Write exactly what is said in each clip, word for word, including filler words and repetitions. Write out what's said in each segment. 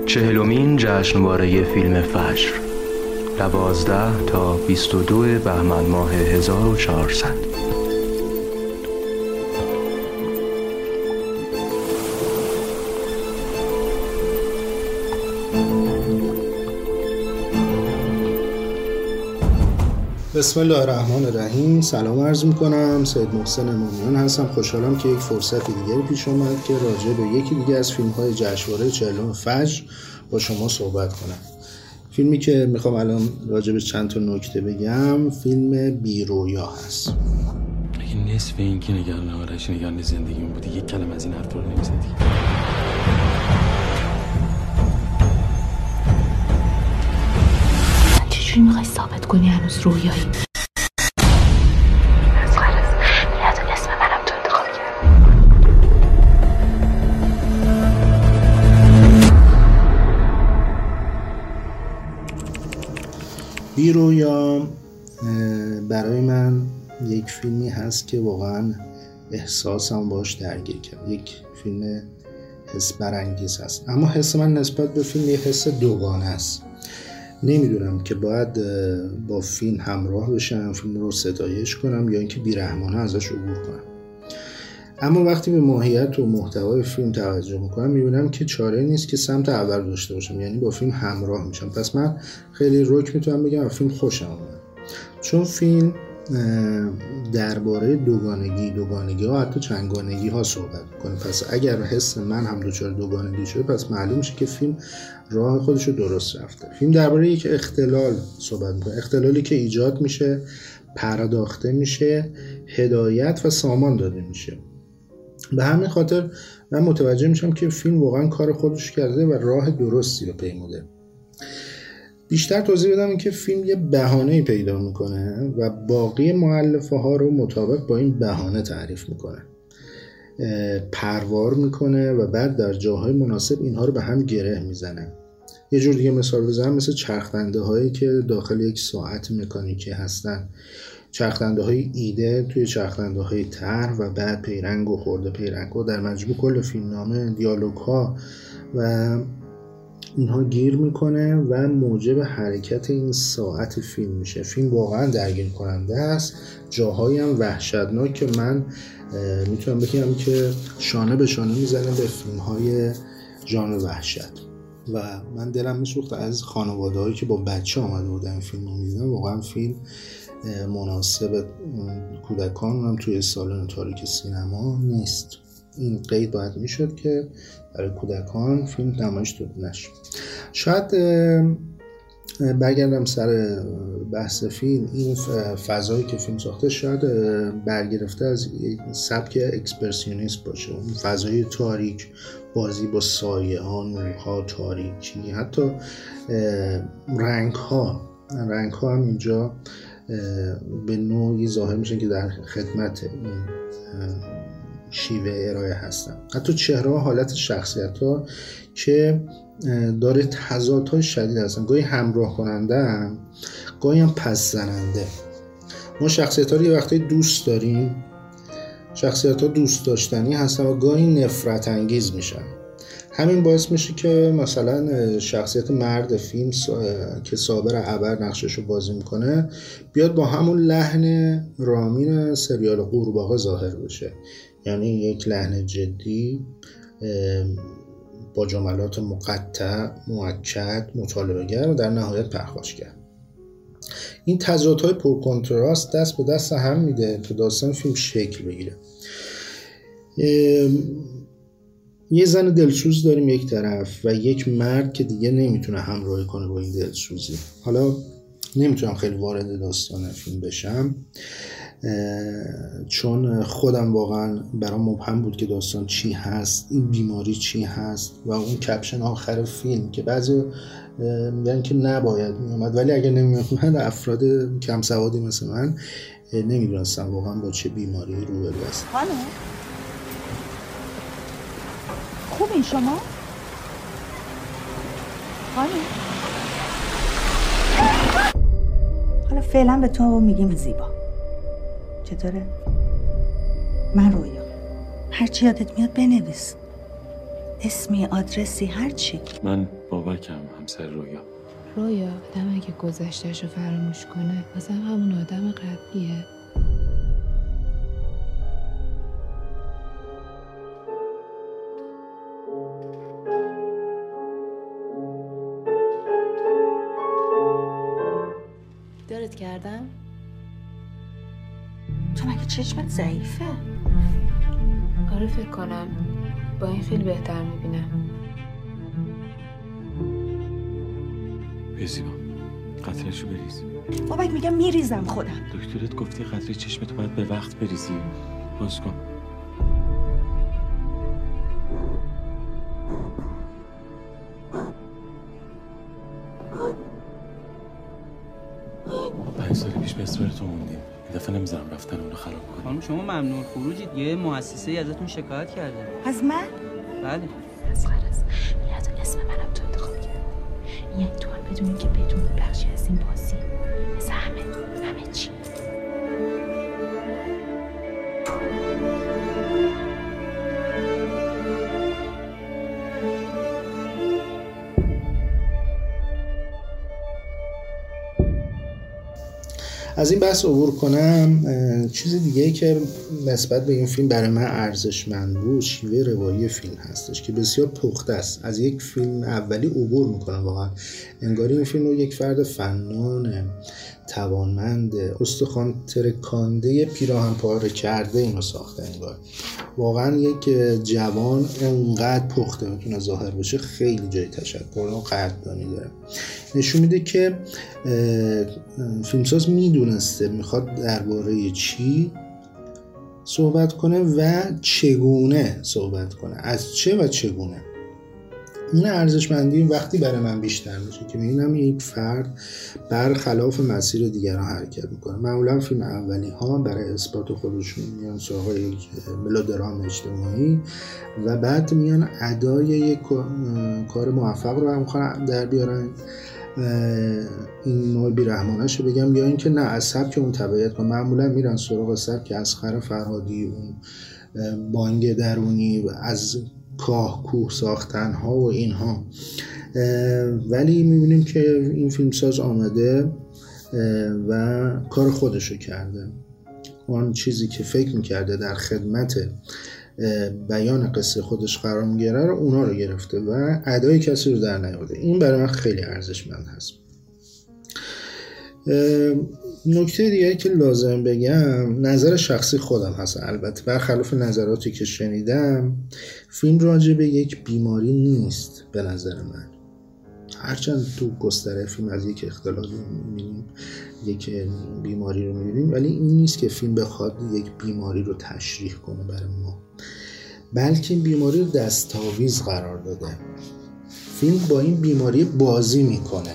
چهلمین جشنواره فیلم فجر، دوازده تا بیست و دو بهمن ماه هزار و چهارصد. بسم الله الرحمن الرحیم. سلام عرض میکنم، سید محسن امامیان هستم. خوشحالم که یک فرصت دیگری پیش اومد که راجع به یکی دیگه از فیلم های جشنواره چهلم فجر با شما صحبت کنم. فیلمی که میخوام الان راجع به چند تا نکته بگم فیلم بی رویا هست. اگه نصف این که نگران آرش نگران زندگیمون بودی یک کلمه از این حرف رو نمیزدی. چجوری میخوای ثابت کنی هنوز رویایی؟ از خلاص نیت و اسم منم تو انتخاب کردی. بی رویا برای من یک فیلمی هست که واقعا احساسم باش درگیر کرد. یک فیلم حس برانگیز هست، اما حس من نسبت به فیلم یک حس دوگانه است. نمیدونم که باید با فیلم همراه بشم، فیلم رو ستایش کنم یا اینکه بی‌رحمانه ازش عبور کنم. اما وقتی به ماهیت و محتوای فیلم توجه میکنم میبینم که چاره نیست که سمت اول داشته باشم، یعنی با فیلم همراه میشم. پس من خیلی رک میتونم بگم از فیلم خوشم اومد، چون فیلم درباره دوگانگی دوگانگی ها حتی چندگانگی ها صحبت میکنه. پس اگر حس من هم دچار دوگانگی شده پس معلوم میشه که فیلم راه خودش رو درست رفته. فیلم درباره یک اختلال صحبت میکنه، اختلالی که ایجاد میشه، پرداخته میشه، هدایت و سامان داده میشه. به همین خاطر من متوجه میشم که فیلم واقعا کار خودش کرده و راه درستی رو پیموده. بیشتر توضیح بدم این که فیلم یه بهانه‌ای پیدا میکنه و باقی مؤلفه ها رو مطابق با این بهانه تعریف میکنه، پروار میکنه و بعد در جاهای مناسب اینها رو به هم گره میزنه. یه جور دیگه مثال بزنم، مثل چرخنده هایی که داخل یک ساعت مکانیکی هستن، چرخنده های ایده توی چرخنده های طرح و بعد پیرنگ و خورده پیرنگ و در مجموع کل فیلمنامه، دیالوگ ها و اینها گیر میکنه و موجب حرکت این ساعت فیلم میشه. فیلم واقعا درگیر کننده است، جاهایی هم وحشتناک که من میتونم بگم که شانه به شانه میزنه به فیلم های ژانر وحشت و من دلم میسوخت از خانواده هایی که با بچه آمده بودن این فیلم رو میدیدن. واقعا فیلم مناسب کودکان هم توی سالن تاریک سینما نیست. این قید باید میشد که برای کودکان فیلم نمایش داده نشه. شاید برگردم سر بحث فیلم، این فضایی که فیلم ساخته شاید برگرفته از سبک اکسپرسیونیست باشه، اون فضای تاریک، بازی با سایه ها، نورها، تاریکی، حتی رنگ ها رنگ ها هم اینجا به نوعی ظاهر میشه که در خدمت این شیوه ارائه هستن. حتی چهره ها، حالت شخصیت ها که داره تضادهای شدید هستن، گاهی همراه کننده هم، گاهی هم پس زننده. ما شخصیت ها رو یه وقتی دوست داریم، شخصیت ها دوست داشتنی هستن و گاهی نفرت انگیز میشن. همین باعث میشه که مثلا شخصیت مرد فیلم که صابر عبر نقشش رو بازی میکنه بیاد با همون لحن رامین سریال قورباغه ظاهر بشه، یعنی یک لحن جدی با جملات مقطع، مؤکد، مطالبه‌گر و در نهایت پرخاشگر. این تضادهای پرکنتراست دست به دست هم میده تا داستان فیلم شکل بگیره. یه زن دلسوز داریم یک طرف و یک مرد که دیگه نمیتونه همراهی کنه با این دلسوزی. حالا نمیتونم خیلی وارد داستان فیلم بشم چون خودم واقعا برام مبهم بود که داستان چی هست، این بیماری چی هست و اون کپشن آخر فیلم که بعضی میگن که نباید میومد، ولی اگر نمیومد افراد کم سوادی مثل من نمیدونستم واقعا با چه بیماری روبرو هستم. خانم خوبین شما؟ خانم حالا فعلا به تو میگیم زیبا. چطوره؟ من رویا. هرچی یادت میاد بنویس، اسمی، آدرسی، هرچی. من بابکم، همسر رویا. رویا آدم اگه گذشته‌شو فراموش کنه بازم همون آدم قبلیه. دارت کردم؟ تو مگه چشمت ضعیفه؟ آره فکر کنم با این خیلی بهتر میبینم. بزیبا قطره‌شو بریز. بابک میگم میریزم خودم. دکترت گفتی قطره چشمتو باید به وقت بریزی. باز کن. پنج سال پیش به اسم تو موندیم. این دفعه نمیذارم رفتن اونو خراب کنیم. خانم شما ممنوع خروجید. یه مؤسسه ازتون شکایت کرده. از من؟ بله. مسخره است. میاد اسم منم تو انتخاب کرد. یعنی تو هم بدونی که بدون بخشی از این بازی مثل همه همه چی. از این بحث عبور کنم، چیز دیگه که نسبت به این فیلم برای من ارزشمند بود شیوه روایی فیلم هستش که بسیار پخته است. از یک فیلم اولی عبور میکنم، واقعا انگاری این فیلم رو یک فرد فنان توانمند استخوان ترکانده پیراهن پاره کرده اینو ساخته. انگار واقعا یک جوان انقدر پخته میتونه ظاهر بشه، خیلی جای تشکر و قدردانی داره. نشون میده که فیلمساز میدونسته میخواد درباره چی صحبت کنه و چگونه صحبت کنه، از چه و چگونه. این ارزشمندی وقتی برای من بیشتر میشه که میبینم یک فرد برخلاف مسیر دیگران حرکت میکنه. معمولا فیلم اولی ها برای اثبات خودشون میان سراغ یک ملودرام اجتماعی و بعد میان ادای یک کار موفق رو هم میخوان در بیارن، این نوع بیرحمانش رو بگم، یا اینکه نه از سبک اون تبعیت کنن. معمولا میرن سراغ سبک اسخر فرهادی، اون بانگ درونی از کاه کوه ساختن ها و اینها. ولی میبینیم که این فیلمساز آمده و کار خودشو کرده. اون چیزی که فکر میکرده در خدمت بیان قصه خودش قرار میگیره رو اونا رو گرفته و ادای کسی رو در نیاورده. این برای من خیلی ارزشمند هست. نکته دیگری که لازم بگم نظر شخصی خودم هست. البته برخلاف نظراتی که شنیدم، فیلم راجع به یک بیماری نیست به نظر من. هرچند تو گستره فیلم از یک اختلال می‌بینیم، یک بیماری رو می‌بینیم، ولی این نیست که فیلم بخواد یک بیماری رو تشریح کنه برای ما، بلکه این بیماری رو دستاویز قرار داده. فیلم با این بیماری بازی میکنه.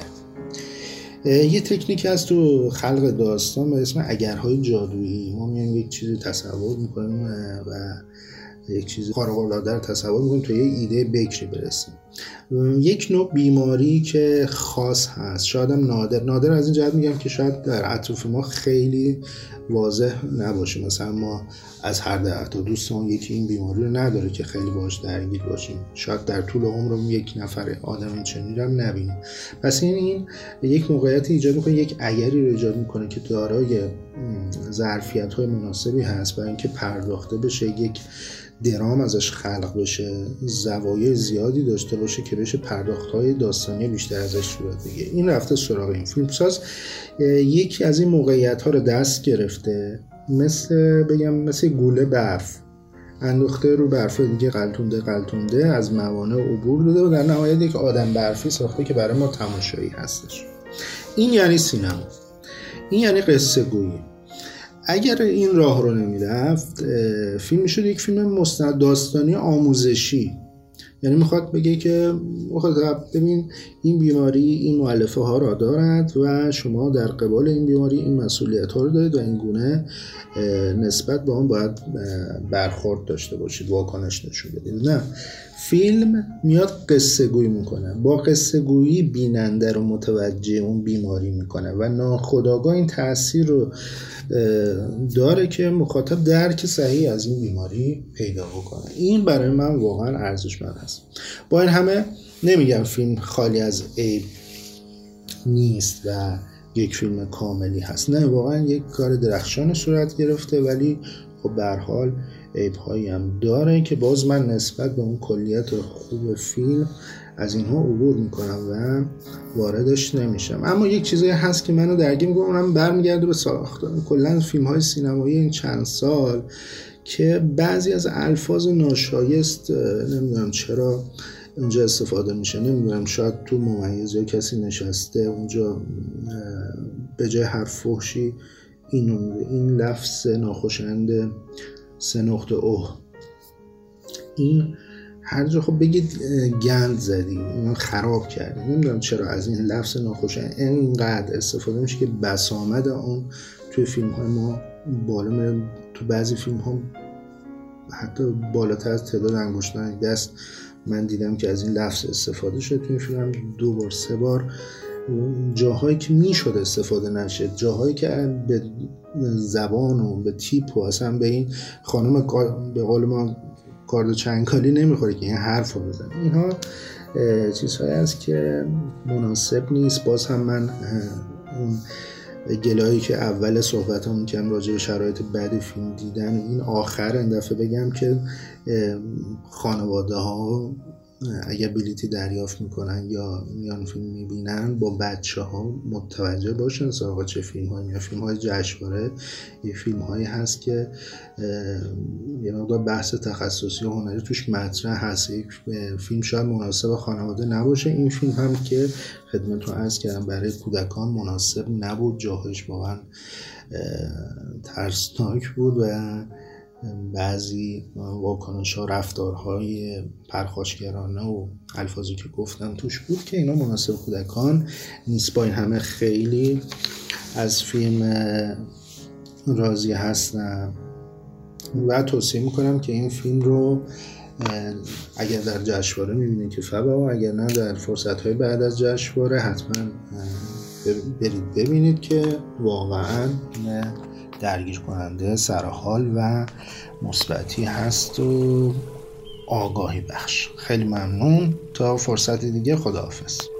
یه تکنیک هست تو خلق داستان به اسم اگرهای جادویی. ما میایم یک چیزی تصور میکنیم و یک چیز خارق‌العاده رو تصور میکنیم تا یه ایده بکری برسیم. یک نوع بیماری که خاص هست، شاید هم نادر نادر از این جهت میگم که شاید در اطراف ما خیلی واضح نباشه. مثلا ما از هر ده تا دوستمون یکی این بیماری رو نداره که خیلی باهاش درگیر باشیم. شاید در طول عمرمون یک نفر آدم چنین رو هم نبینیم. پس این این یک موقعیت ایجاد میکنه، یک اگری رو ایجاد میکنه که دارای ظرفیت‌های مناسبی هست برای اینکه پرداخته بشه، یک درام ازش خلق بشه، زوایای زیادی داشته باشه که بشه پرداخت‌های داستانی بیشتر ازش صورت بگیره. این رفته سراغ این فیلمساز یکی از این موقعیت‌ها رو دست گرفته، مثل بگم مثل گوله برف انداخته رو برف دیگه، قلتونده قلتونده از موانع عبور داده و در نهایت یک آدم برفی ساخته که برای ما تماشایی هستش. این یعنی سینما، این یعنی قصه گویی. اگر این راه رو نمیرفت فیلم میشد یک فیلم مستند داستانی آموزشی. یعنی میخواد بگه که ببین این بیماری این مؤلفه ها را دارد و شما در قبال این بیماری این مسئولیت ها رو دارید و این گونه نسبت به آن باید برخورد داشته باشید، واکنش نشون بدید. نه، فیلم میاد قصه گویی میکنه، با قصه گویی بیننده رو متوجه اون بیماری میکنه و ناخودآگاه این تأثیر رو داره که مخاطب درک صحیح از این بیماری پیدا بکنه. این برای من واقعا ارزشمند هست. با این همه نمیگم فیلم خالی از عیب نیست و یک فیلم کاملی هست، نه واقعا یک کار درخشان صورت گرفته، ولی خب به هر حال عیب‌هایی هم داره که باز من نسبت به اون کلیت خوب فیلم از اینها عبور میکنم و واردش نمیشم. اما یک چیزی هست که منو درگیر میکنه، اونم برمیگرده به ساختن کلا فیلم‌های سینمایی این چند سال که بعضی از الفاظ ناشایست نمیدونم چرا اونجا استفاده میشه. نمیدونم شاید تو ممیز یا کسی نشسته اونجا به جای هر فحشی این این لفظ ناخوشایند سه نقطه اوه این هر جا خب بگید گند زدی، اینو خراب کردی. نمیدونم چرا از این لفظ ناخوشایند اینقدر استفاده میشه که بسامد اون توی فیلم های ما بالا میره. تو بعضی فیلم ها حتی بالاتر از تعداد انگشتان دست من دیدم که از این لفظ استفاده شده. توی فیلم هم دو بار سه بار جاهایی که میشد استفاده نشه، جاهایی که به زبان و به تیپ و اصلا به این خانم به قول ما کارد چنگالی نمیخوره که این حرف رو بزن. اینها چیزهایی هست که مناسب نیست. باز هم من اون گلایی که اول صحبت هم میکنم راجع به شرایط بد فیلم دیدن این آخر این دفعه بگم که خانواده ها اگر بلیتی دریافت میکنن یا میان فیلم میبینن با بچه ها متوجه باشن سراغ چه فیلم هایی میان. فیلم های جشنواره یه فیلم هایی هست که یه مقدار بحث تخصصی و هنری توش مطرح هست. یک فیلم شاید مناسب خانواده نباشه، این فیلم هم که خدمتتون عرض کردم برای کودکان مناسب نبود، جاهایش واقعا ترسناک بود و بعضی واکنش‌ها رفتارهای پرخاشگرانه و الفاظی که گفتم توش بود که اینا مناسب کودکان نیست. با این همه خیلی از فیلم راضی هستم و توصیه میکنم که این فیلم رو اگر در جشنواره میبینید که فبا، اگر نه در فرصت‌های بعد از جشنواره حتما برید ببینید که واقعا درگیر کننده، سرحال و مثبتی هست و آگاهی بخش. خیلی ممنون، تا فرصت دیگه، خداحافظ.